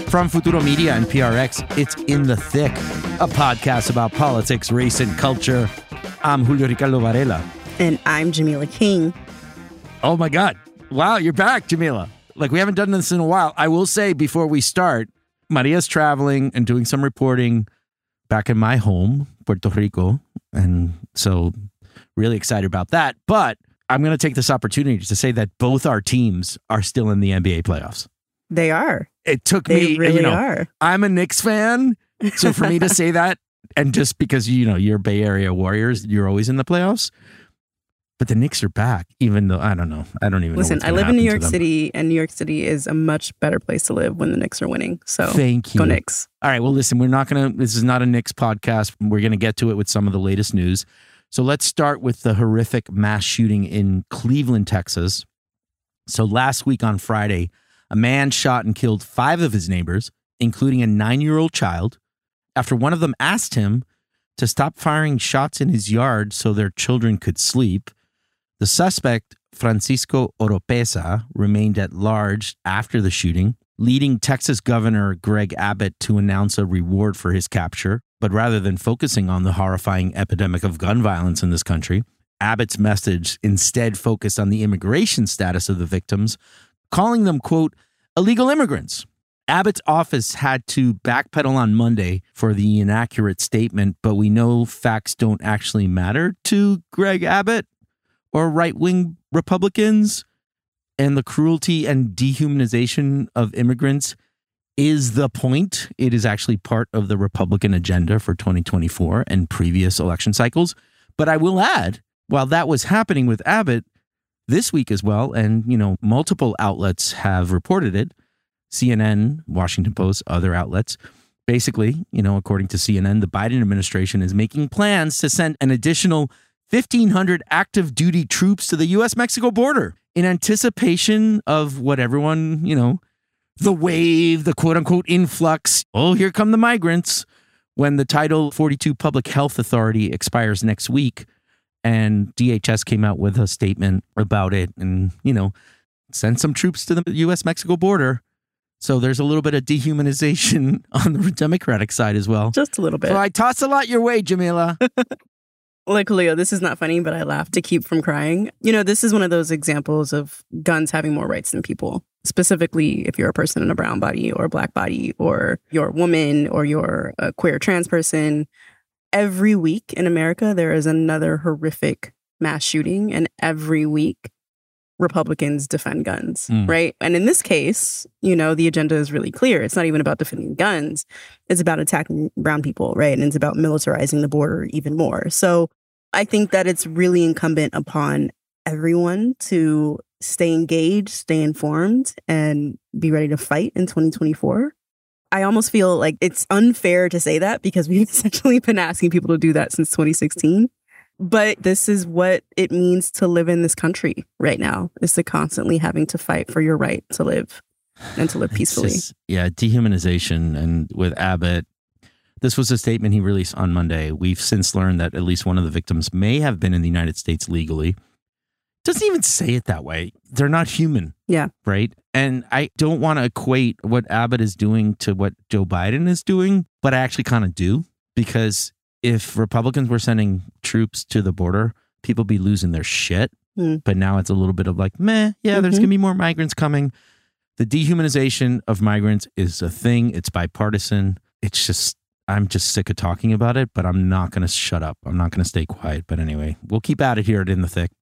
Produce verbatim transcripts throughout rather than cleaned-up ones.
From Futuro Media and P R X, it's In the Thick, a podcast about politics, race, and culture. I'm Julio Ricardo Varela. And I'm Jamila King. Oh my God. Wow, you're back, Jamila. Like, we haven't done this in a while. I will say before we start, Maria's traveling and doing some reporting back in my home, Puerto Rico. And so really excited about that. But I'm going to take this opportunity to say that both our teams are still in the N B A playoffs. They are. It took they me, really you know, are. I'm a Knicks fan. So for me to say that, and just because, you know, you're Bay Area Warriors, you're always in the playoffs. But the Knicks are back, even though, I don't know. I don't even Listen, know. Listen, I live in New York City, and New York City is a much better place to live when the Knicks are winning. So thank you. Go Knicks. All right. Well, listen, we're not going to, this is not a Knicks podcast. We're going to get to it with some of the latest news. So let's start with the horrific mass shooting in Cleveland, Texas. So last week on Friday, a man shot and killed five of his neighbors, including a nine-year-old child, after one of them asked him to stop firing shots in his yard so their children could sleep. The suspect, Francisco Oropesa, remained at large after the shooting, leading Texas Governor Greg Abbott to announce a reward for his capture. But rather than focusing on the horrifying epidemic of gun violence in this country, Abbott's message instead focused on the immigration status of the victims, calling them, quote, illegal immigrants. Abbott's office had to backpedal on Monday for the inaccurate statement, but we know facts don't actually matter to Greg Abbott or right-wing Republicans, and the cruelty and dehumanization of immigrants is the point. It is actually part of the Republican agenda for twenty twenty-four and previous election cycles. But I will add, while that was happening with Abbott this week as well, and, you know, multiple outlets have reported it, C N N, Washington Post, other outlets. Basically, you know, according to C N N, the Biden administration is making plans to send an additional fifteen hundred active duty troops to the U S Mexico border in anticipation of what everyone, you know, the wave, the quote unquote influx. Oh, here come the migrants. When the Title forty-two Public Health Authority expires next week, and D H S came out with a statement about it and, you know, send some troops to the U S Mexico border. So there's a little bit of dehumanization on the Democratic side as well. Just a little bit. So I toss a lot your way, Jamila. Like, Julio, this is not funny, but I laugh to keep from crying. You know, this is one of those examples of guns having more rights than people. Specifically, if you're a person in a brown body or a black body, or you're a woman, or you're a queer trans person. Every week in America, there is another horrific mass shooting. And every week, Republicans defend guns, mm. right? And in this case, you know, the agenda is really clear. It's not even about defending guns. It's about attacking brown people, right? And it's about militarizing the border even more. So I think that it's really incumbent upon everyone to stay engaged, stay informed, and be ready to fight in twenty twenty-four. I almost feel like it's unfair to say that because we've essentially been asking people to do that since twenty sixteen. But this is what it means to live in this country right now, is to constantly having to fight for your right to live and to live peacefully. Just, yeah, dehumanization. And with Abbott, this was a statement he released on Monday. We've since learned that at least one of the victims may have been in the United States legally. Doesn't even say it that way. They're not human. Yeah. Right. And I don't want to equate what Abbott is doing to what Joe Biden is doing, but I actually kind of do, because if Republicans were sending troops to the border, people be losing their shit. Mm. But now it's a little bit of like, meh, yeah, mm-hmm. there's going to be more migrants coming. The dehumanization of migrants is a thing. It's bipartisan. It's just, I'm just sick of talking about it, but I'm not going to shut up. I'm not going to stay quiet. But anyway, we'll keep at it here at In the Thick.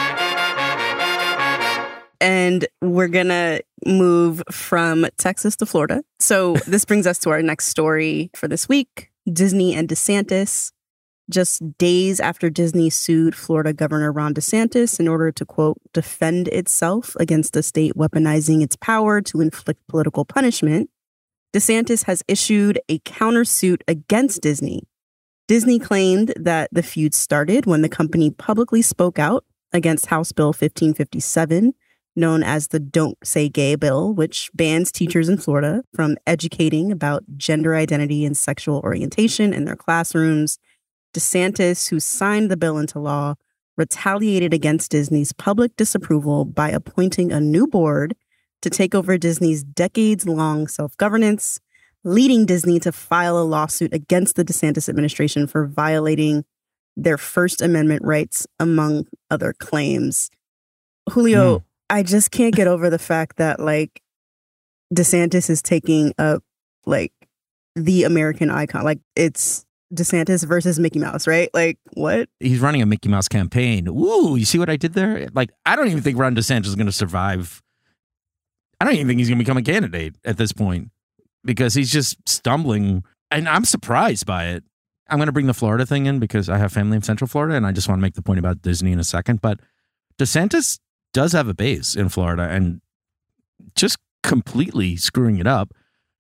And we're going to move from Texas to Florida. So this brings us to our next story for this week. Disney and DeSantis. Just days after Disney sued Florida Governor Ron DeSantis in order to, quote, defend itself against the state weaponizing its power to inflict political punishment, DeSantis has issued a countersuit against Disney. Disney claimed that the feud started when the company publicly spoke out against House Bill fifteen fifty-seven, known as the Don't Say Gay bill, which bans teachers in Florida from educating about gender identity and sexual orientation in their classrooms. DeSantis, who signed the bill into law, retaliated against Disney's public disapproval by appointing a new board to take over Disney's decades-long self-governance, leading Disney to file a lawsuit against the DeSantis administration for violating their First Amendment rights, among other claims. Julio, mm. I just can't get over the fact that, like, DeSantis is taking up, like, the American icon. Like, it's DeSantis versus Mickey Mouse, right? Like, what? He's running a Mickey Mouse campaign. Ooh, you see what I did there? Like, I don't even think Ron DeSantis is going to survive. I don't even think he's going to become a candidate at this point because he's just stumbling. And I'm surprised by it. I'm going to bring the Florida thing in because I have family in Central Florida, and I just want to make the point about Disney in a second. But DeSantis does have a base in Florida and just completely screwing it up.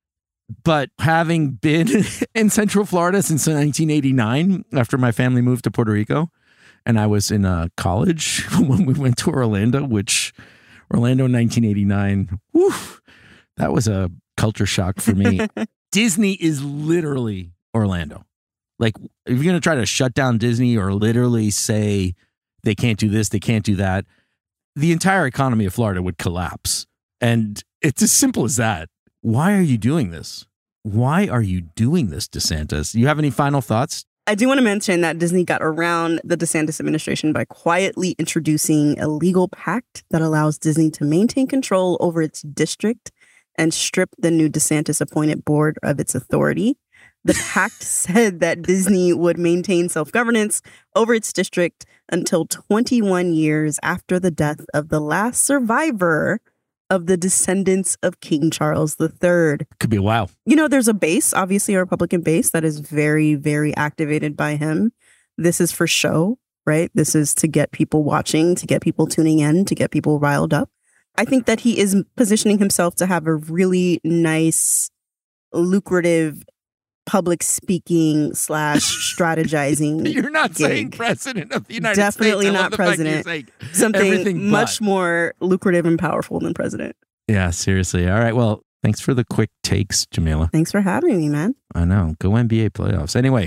But having been in Central Florida since nineteen eighty-nine, after my family moved to Puerto Rico, and I was in uh, college when we went to Orlando, which Orlando in nineteen eighty-nine, whew, that was a culture shock for me. Disney is literally Orlando. Like, if you're going to try to shut down Disney or literally say they can't do this, they can't do that, the entire economy of Florida would collapse. And it's as simple as that. Why are you doing this? Why are you doing this, DeSantis? You have any final thoughts? I do want to mention that Disney got around the DeSantis administration by quietly introducing a legal pact that allows Disney to maintain control over its district and strip the new DeSantis-appointed board of its authority. The pact said that Disney would maintain self-governance over its district until twenty-one years after the death of the last survivor of the descendants of King Charles the Third. Could be a while. You know, there's a base, obviously a Republican base that is very, very activated by him. This is for show, right? This is to get people watching, to get people tuning in, to get people riled up. I think that he is positioning himself to have a really nice, lucrative public speaking slash strategizing. You're not gig. saying president of the United Definitely States. not president. Something much but. more lucrative and powerful than president. Yeah, seriously. All right. Well, thanks for the quick takes, Jamila. Thanks for having me, man. I know. Go N B A playoffs. Anyway.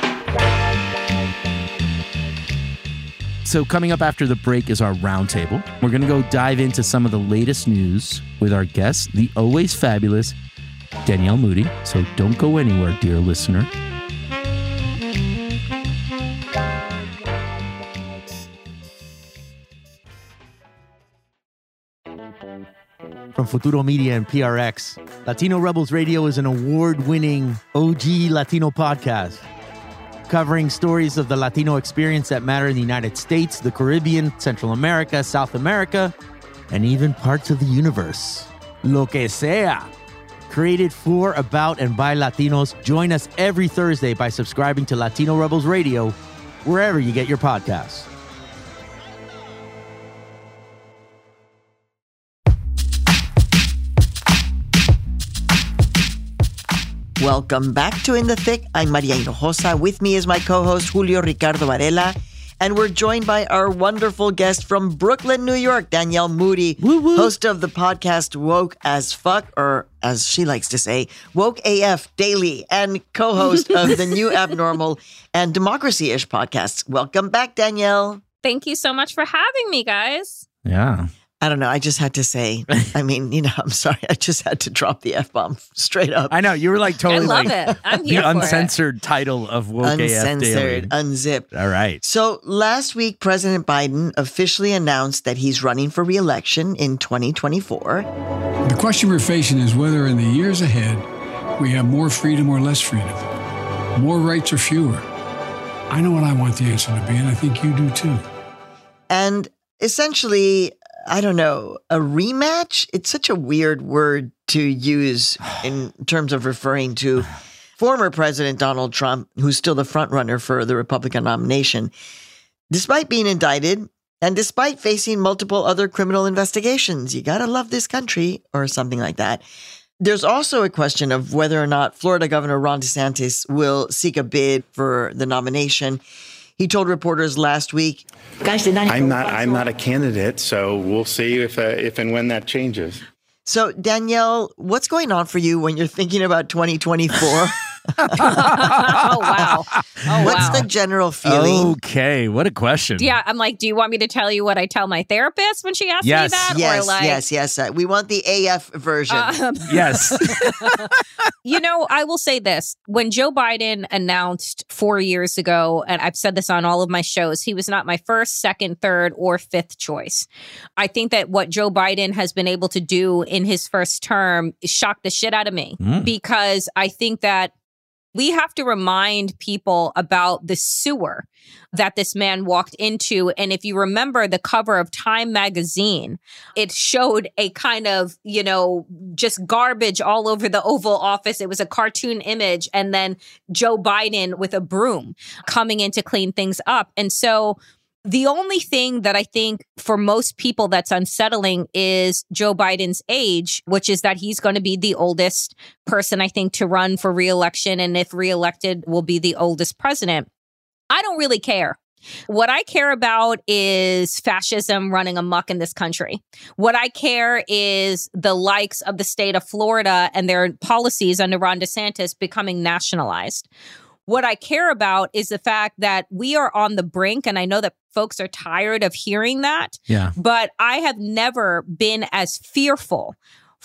So coming up after the break is our roundtable. We're going to go dive into some of the latest news with our guest, the always fabulous Danielle Moody. So don't go anywhere, dear listener. From Futuro Media and P R X, Latino Rebels Radio is an award-winning O G Latino podcast covering stories of the Latino experience that matter in the United States, the Caribbean, Central America, South America, and even parts of the universe. Lo que sea. Created for, about, and by Latinos. Join us every Thursday by subscribing to Latino Rebels Radio, wherever you get your podcasts. Welcome back to In the Thick. I'm Maria Hinojosa. With me is my co-host, Julio Ricardo Varela. And we're joined by our wonderful guest from Brooklyn, New York, Danielle Moody, woo, woo. host of the podcast Woke as Fuck, or as she likes to say, Woke A F Daily, and co-host of the New Abnormal and Democracy-ish podcasts. Welcome back, Danielle. Thank you so much for having me, guys. Yeah. I don't know. I just had to say, I mean, you know, I'm sorry. I just had to drop the F-bomb straight up. I know. You were like totally I love like it. I'm here the for uncensored it. title of Woke A F Daily. Uncensored, unzipped. All right. So last week, President Biden officially announced that he's running for re-election in twenty twenty-four. The question we're facing is whether in the years ahead, we have more freedom or less freedom, more rights or fewer. I know what I want the answer to be, and I think you do too. And essentially, I don't know, a rematch? It's such a weird word to use in terms of referring to former President Donald Trump, who's still the front runner for the Republican nomination. Despite being indicted and despite facing multiple other criminal investigations, you gotta love this country, or something like that. There's also a question of whether or not Florida Governor Ron DeSantis will seek a bid for the nomination. He told reporters last week, I'm not I'm not a candidate, so we'll see if uh, if and when that changes. So, Danielle, what's going on for you when you're thinking about twenty twenty-four? Oh, wow. Oh, What's wow. the general feeling? Okay, what a question. Yeah, I'm like, do you want me to tell you what I tell my therapist when she asks Yes. me that? Yes, or like, yes, yes. Uh, we want the A F version. Um, Yes. You know, I will say this. When Joe Biden announced four years ago, and I've said this on all of my shows, he was not my first, second, third, or fifth choice. I think that what Joe Biden has been able to do in his first term shocked the shit out of me Mm. because I think that we have to remind people about the sewer that this man walked into. And if you remember the cover of Time magazine, it showed a kind of, you know, just garbage all over the Oval Office. It was a cartoon image. And then Joe Biden with a broom coming in to clean things up. And so the only thing that I think for most people that's unsettling is Joe Biden's age, which is that he's going to be the oldest person, I think, to run for reelection. And if reelected, will be the oldest president. I don't really care. What I care about is fascism running amok in this country. What I care is the likes of the state of Florida and their policies under Ron DeSantis becoming nationalized. What I care about is the fact that we are on the brink, and I know that folks are tired of hearing that, Yeah. but I have never been as fearful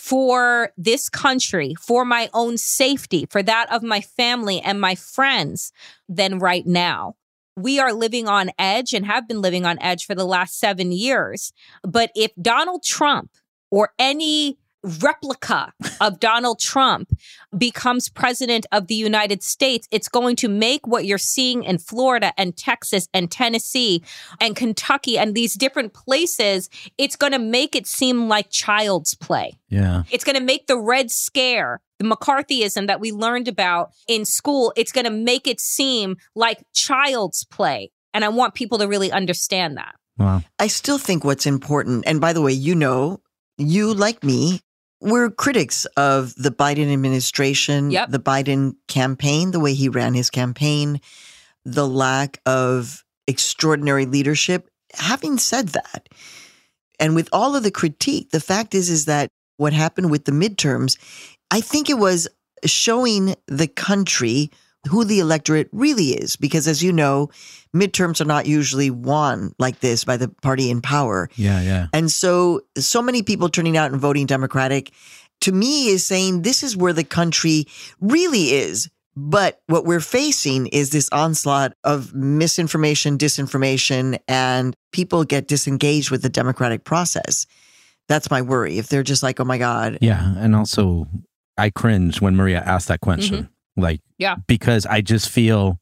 for this country, for my own safety, for that of my family and my friends than right now. We are living on edge and have been living on edge for the last seven years. But if Donald Trump or any replica of Donald Trump becomes president of the United States, it's going to make what you're seeing in Florida and Texas and Tennessee and Kentucky and these different places, it's going to make it seem like child's play. Yeah. It's going to make the Red Scare, the McCarthyism that we learned about in school, it's going to make it seem like child's play. And I want people to really understand that. Wow. I still think what's important, and by the way, you know, you like me, we're critics of the Biden administration, Yep. the Biden campaign, the way he ran his campaign, the lack of extraordinary leadership. Having said that, and with all of the critique, the fact is, is that what happened with the midterms, I think it was showing the country who the electorate really is. Because as you know, midterms are not usually won like this by the party in power. Yeah, yeah. And so, so many people turning out and voting Democratic, to me, is saying this is where the country really is. But what we're facing is this onslaught of misinformation, disinformation, and people get disengaged with the democratic process. That's my worry. If they're just like, oh my God. Yeah. And also, I cringe when Maria asked that question. Like, Yeah. because I just feel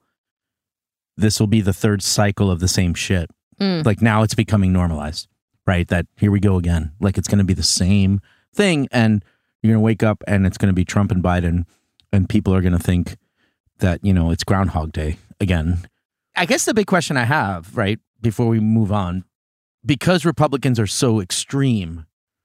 this will be the third cycle of the same shit. Mm. Like now it's becoming normalized, right? That here we go again. Like it's going to be the same thing. And you're going to wake up and it's going to be Trump and Biden. And people are going to think that, you know, it's Groundhog Day again. I guess the big question I have, right, before we move on, because Republicans are so extreme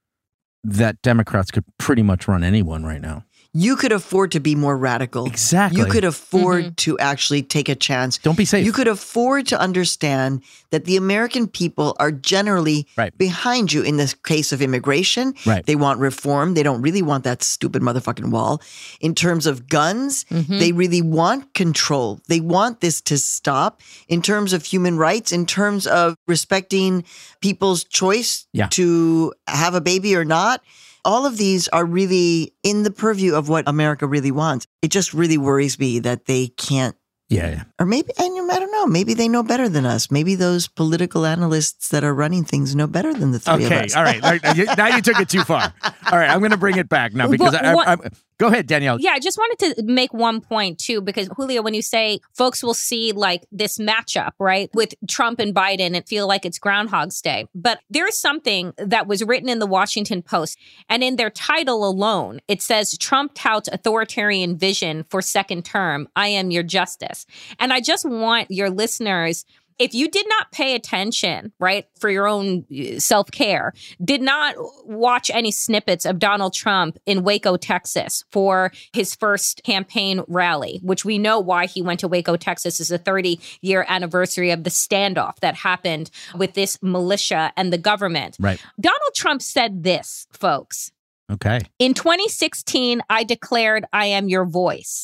that Democrats could pretty much run anyone right now. You could afford to be more radical. Exactly. You could afford Mm-hmm. to actually take a chance. Don't be safe. You could afford to understand that the American people are generally Right. behind you in the case of immigration. Right. They want reform. They don't really want that stupid motherfucking wall. In terms of guns, Mm-hmm. they really want control. They want this to stop. In terms of human rights, in terms of respecting people's choice Yeah. to have a baby or not. All of these are really in the purview of what America really wants. It just really worries me that they can't, Yeah, yeah. or maybe, and I don't know, maybe they know better than us. Maybe those political analysts that are running things know better than the three of Okay, us. all right. All right. You- Now you took it too far. All right, I'm going to bring it back now because What- I, what- I, I, go ahead, Danielle. Yeah, I just wanted to make one point too, because Julio, when you say folks will see like this matchup, right, with Trump and Biden and feel like it's Groundhog's Day. But there's something that was written in the Washington Post, and in their title alone, it says Trump touts authoritarian vision for second term. I am your justice. And I just want your listeners, if you did not pay attention, right, for your own self-care, did not watch any snippets of Donald Trump in Waco, Texas for his first campaign rally, which we know why he went to Waco, Texas, is the thirty-year anniversary of the standoff that happened with this militia and the government. Right. Donald Trump said this, folks. Okay. In twenty sixteen, I declared I am your voice.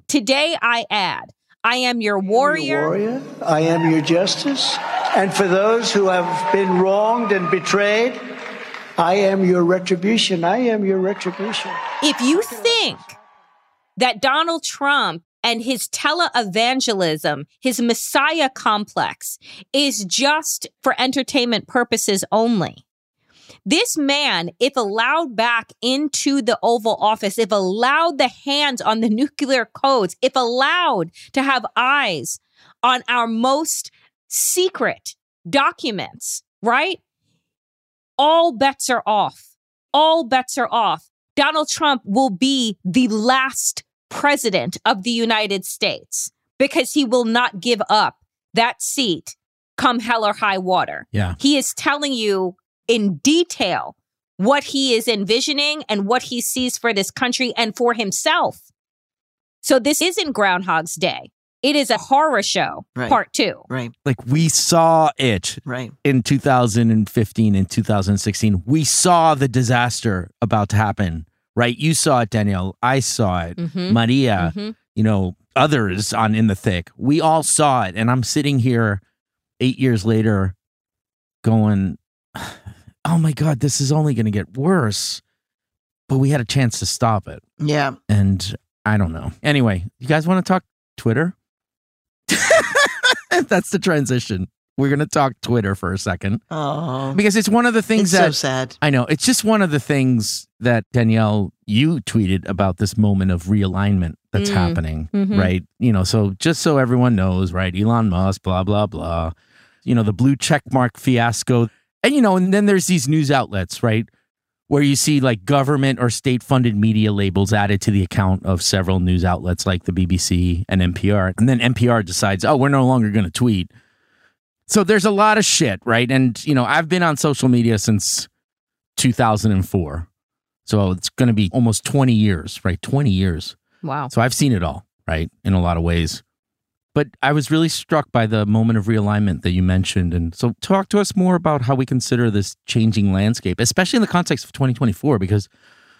Today I add, I am your warrior. warrior. I am your justice. And for those who have been wronged and betrayed, I am your retribution. I am your retribution. If you think that Donald Trump and his televangelism, his Messiah complex, is just for entertainment purposes only, this man, if allowed back into the Oval Office, if allowed the hands on the nuclear codes, if allowed to have eyes on our most secret documents, right? All bets are off. All bets are off. Donald Trump will be the last president of the United States because he will not give up that seat come hell or high water. Yeah. He is telling you in detail what he is envisioning and what he sees for this country and for himself. So this isn't Groundhog's Day. It is a horror show, Right. part two. Right. Like we saw it Right. in two thousand fifteen and two thousand sixteen. We saw the disaster about to happen, right? You saw it, Danielle. I saw it. Mhm. Maria, Mhm. you know, others on In the Thick. We all saw it. And I'm sitting here eight years later going, oh my God, this is only going to get worse. But we had a chance to stop it. Yeah. And I don't know. Anyway, you guys want to talk Twitter? That's the transition. We're going to talk Twitter for a second Oh, because it's one of the things it's that so sad. I know. It's just one of the things that Danielle, you tweeted about this moment of realignment that's Mm. happening, Mhm. right? You know, so just so everyone knows, right? Elon Musk, blah, blah, blah. You know, the blue checkmark fiasco. And, you know, and then there's these news outlets, right? Where you see like government or state funded media labels added to the account of several news outlets like the B B C and N P R. And then N P R decides, oh, we're no longer going to tweet. So there's a lot of shit, right? And, you know, I've been on social media since two thousand four. So it's going to be almost twenty years, right? twenty years. Wow. So I've seen it all, right? In a lot of ways. But I was really struck by the moment of realignment that you mentioned. And so talk to us more about how we consider this changing landscape, especially in the context of twenty twenty-four, because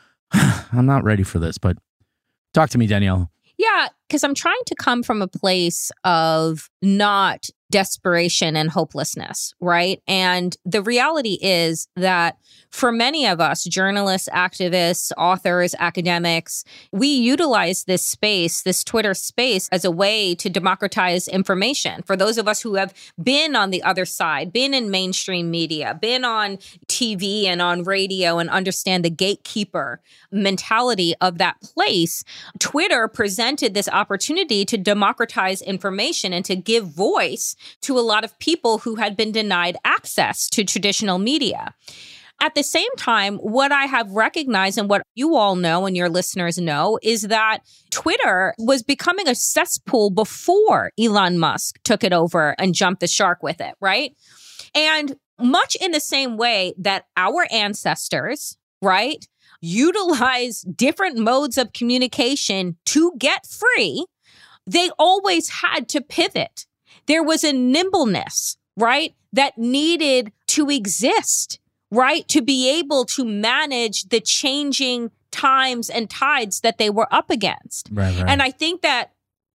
I'm not ready for this. But talk to me, Danielle. Yeah, because I'm trying to come from a place of not desperation and hopelessness, right? And the reality is that for many of us, journalists, activists, authors, academics, we utilize this space, this Twitter space, as a way to democratize information. For those of us who have been on the other side, been in mainstream media, been on T V and on radio and understand the gatekeeper mentality of that place, Twitter presented this opportunity to democratize information and to give voice to a lot of people who had been denied access to traditional media. At the same time, what I have recognized and what you all know and your listeners know is that Twitter was becoming a cesspool before Elon Musk took it over and jumped the shark with it, right? And much in the same way that our ancestors, right, utilize different modes of communication to get free, they always had to pivot. There was a nimbleness, right, that needed to exist, right, to be able to manage the changing times and tides that they were up against. Right, right. And I think that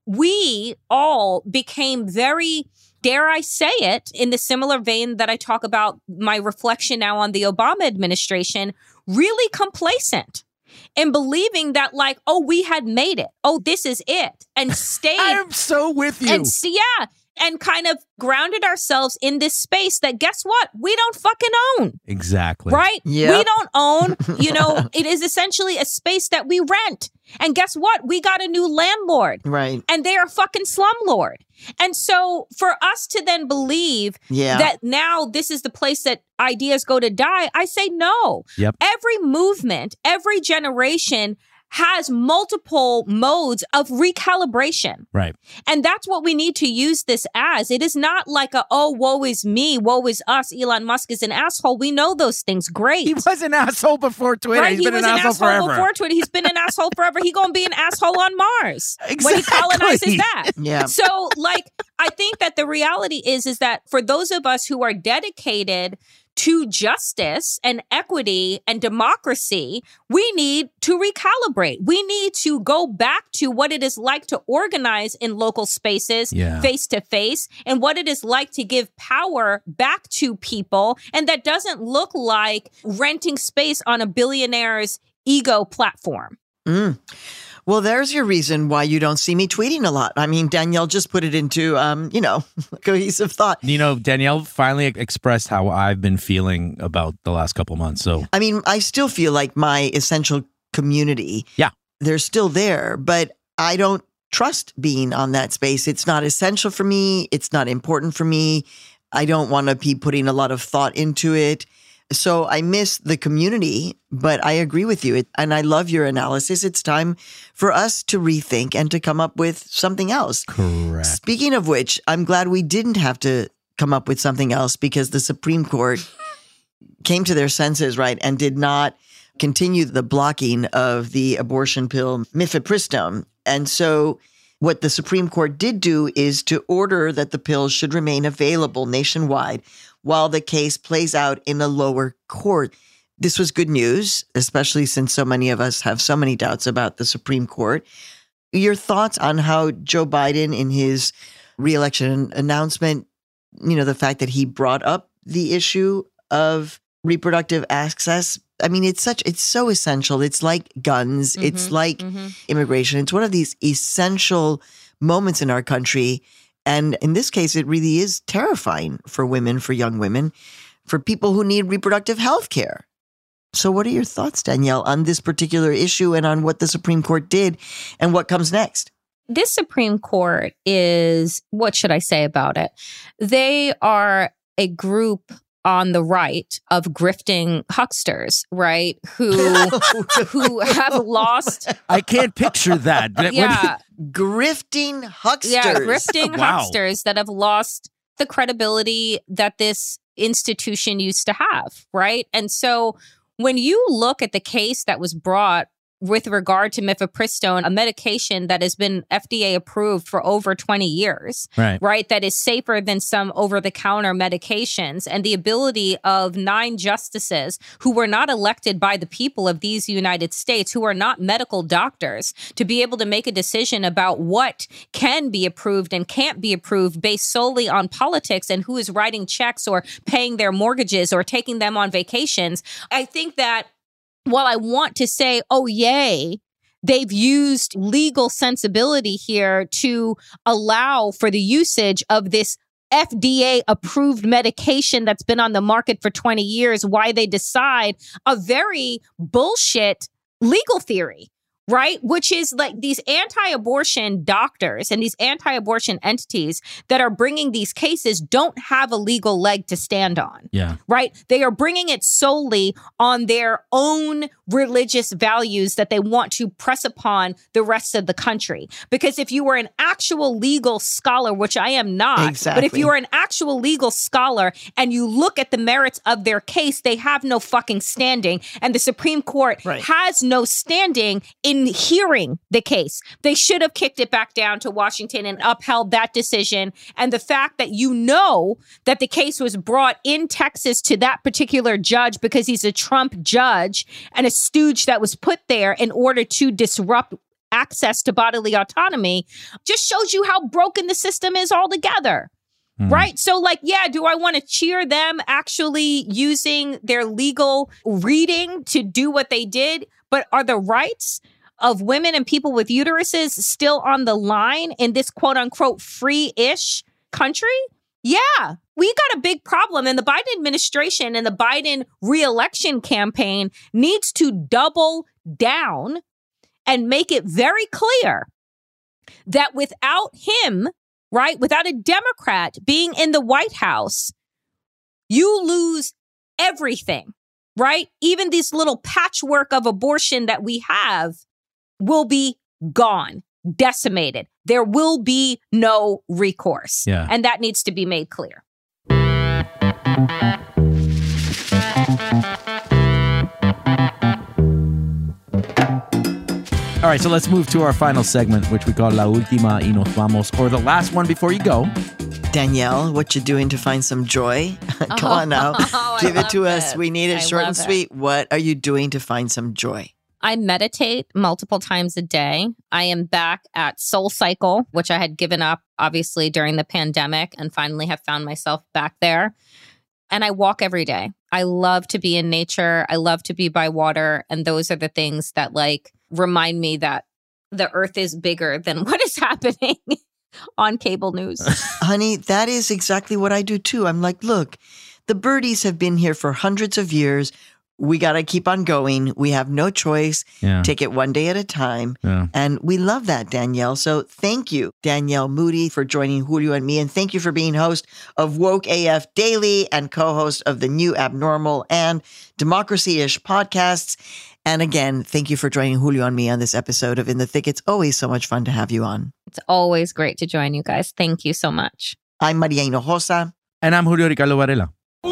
we all became very, dare I say it, in the similar vein that I talk about my reflection now on the Obama administration, really complacent in believing that, like, oh, we had made it. Oh, this is it. And stayed. I am so with you. And see, yeah. And kind of grounded ourselves in this space that, guess what? We don't fucking own. Exactly. Right? Yep. We don't own, you know, it is essentially a space that we rent. And guess what? We got a new landlord. Right. And they are fucking slumlord. And so for us to then believe Yeah. that now this is the place that ideas go to die, I say no. Yep. Every movement, every generation has multiple modes of recalibration. Right. And that's what we need to use this as. It is not like a, oh, woe is me, woe is us. Elon Musk is an asshole. We know those things. Great. He was an asshole before Twitter. Right, He's he been was an, an asshole, asshole forever. before Twitter. He's been an asshole forever. He gonna be an asshole on Mars when he Exactly. colonizes that. Yeah. So, like, I think that the reality is, is that for those of us who are dedicated to justice and equity and democracy, we need to recalibrate. We need to go back to what it is like to organize in local spaces, Yeah. face to face, and what it is like to give power back to people. And that doesn't look like renting space on a billionaire's ego platform. Mm. Well, there's your reason why you don't see me tweeting a lot. I mean, Danielle just put it into, um, you know, cohesive thought. You know, Danielle finally expressed how I've been feeling about the last couple months. So, I mean, I still feel like my essential community, yeah, they're still there, but I don't trust being on that space. It's not essential for me. It's not important for me. I don't want to be putting a lot of thought into it. So I miss the community, but I agree with you. It, and I love your analysis. It's time for us to rethink and to come up with something else. correct. Speaking of which, I'm glad we didn't have to come up with something else because the Supreme Court came to their senses, right, and did not continue the blocking of the abortion pill mifepristone. And so what the Supreme Court did do is to order that the pill should remain available nationwide while the case plays out in a lower court. This was good news, especially since so many of us have so many doubts about the Supreme Court. Your thoughts on how Joe Biden, in his reelection announcement, you know, the fact that he brought up the issue of reproductive access. I mean, it's such, it's so essential. It's like guns. Mm-hmm, it's like mm-hmm. immigration. It's one of these essential moments in our country. And in this case, it really is terrifying for women, for young women, for people who need reproductive health care. So what are your thoughts, Danielle, on this particular issue and on what the Supreme Court did and what comes next? This Supreme Court is, what should I say about it? They are a group on the right of grifting hucksters, right? Who who have lost. I can't picture that. Yeah. Grifting hucksters. Yeah, grifting Wow. hucksters that have lost the credibility that this institution used to have, right? And so when you look at the case that was brought with regard to mifepristone, a medication that has been F D A approved for over twenty years, Right. right? That is safer than some over-the-counter medications, and the ability of nine justices who were not elected by the people of these United States, who are not medical doctors, to be able to make a decision about what can be approved and can't be approved based solely on politics and who is writing checks or paying their mortgages or taking them on vacations. I think that while I want to say, oh, yay, they've used legal sensibility here to allow for the usage of this F D A-approved medication that's been on the market for twenty years, why they decide a very bullshit legal theory, right? Which is like these anti-abortion doctors and these anti-abortion entities that are bringing these cases don't have a legal leg to stand on. Yeah. Right? They are bringing it solely on their own religious values that they want to press upon the rest of the country. Because if you were an actual legal scholar, which I am not, Exactly. but if you are an actual legal scholar and you look at the merits of their case, they have no fucking standing. And the Supreme Court Right. has no standing in hearing the case. They should have kicked it back down to Washington and upheld that decision. And the fact that you know that the case was brought in Texas to that particular judge because he's a Trump judge and a stooge that was put there in order to disrupt access to bodily autonomy just shows you how broken the system is altogether. Mm. Right? So like, yeah, do I want to cheer them actually using their legal reading to do what they did? But are the rights of women and people with uteruses still on the line in this quote unquote free-ish country? Yeah, we got a big problem. And the Biden administration and the Biden re-election campaign needs to double down and make it very clear that without him, right, without a Democrat being in the White House, you lose everything, right? Even this little patchwork of abortion that we have will be gone, decimated. There will be no recourse. Yeah. And that needs to be made clear. All right, so let's move to our final segment, which we call La Última y Nos Vamos, or the last one before you go. Danielle, what you doing to find some joy? Come on now. Oh, Give I it to love us. it. We need it I short and love it. sweet. What are you doing to find some joy? I meditate multiple times a day. I am back at Soul Cycle, which I had given up, obviously, during the pandemic, and finally have found myself back there. And I walk every day. I love to be in nature. I love to be by water. And those are the things that like remind me that the earth is bigger than what is happening on cable news. Honey, that is exactly what I do too. I'm like, look, the birdies have been here for hundreds of years. We got to keep on going. We have no choice. Yeah. Take it one day at a time. Yeah. And we love that, Danielle. So thank you, Danielle Moody, for joining Julio and me. And thank you for being host of Woke A F Daily and co-host of the New Abnormal and Democracy-ish podcasts. And again, thank you for joining Julio and me on this episode of In the Thick. It's always so much fun to have you on. It's always great to join you guys. Thank you so much. I'm Maria Hinojosa. And I'm Julio Ricardo Varela.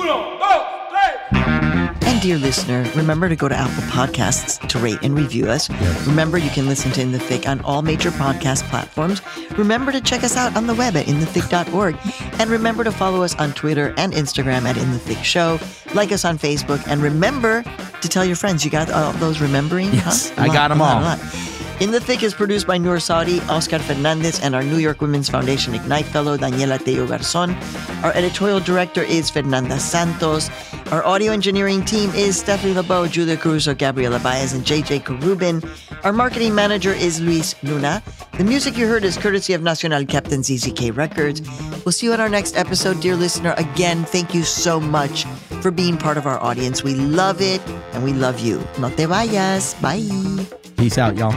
And dear listener, remember to go to Apple Podcasts to rate and review us. Yes. Remember, you can listen to In the Thick on all major podcast platforms. Remember to check us out on the web at in the thick dot org. And remember to follow us on Twitter and Instagram at In the Thick Show. Like us on Facebook. And remember to tell your friends. You got all those remembering? Yes, huh? A I lot, got them a lot, all. a lot. In the Thick is produced by Noor Saudi, Oscar Fernandez, and our New York Women's Foundation Ignite Fellow, Daniela Teo Garzon. Our editorial director is Fernanda Santos. Our audio engineering team is Stephanie LeBeau, Julia Caruso, Gabriela Baez, and J J Karubin. Our marketing manager is Luis Luna. The music you heard is courtesy of Nacional Captain Z Z K Records. We'll see you on our next episode, dear listener. Again, thank you so much for being part of our audience. We love it, and we love you. No te vayas. Bye. Peace out, y'all.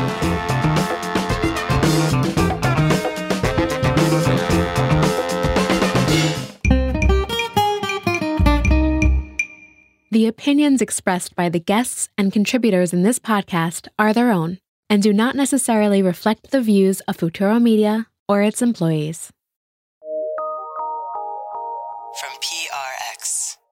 The opinions expressed by the guests and contributors in this podcast are their own and do not necessarily reflect the views of Futuro Media or its employees. From P R X.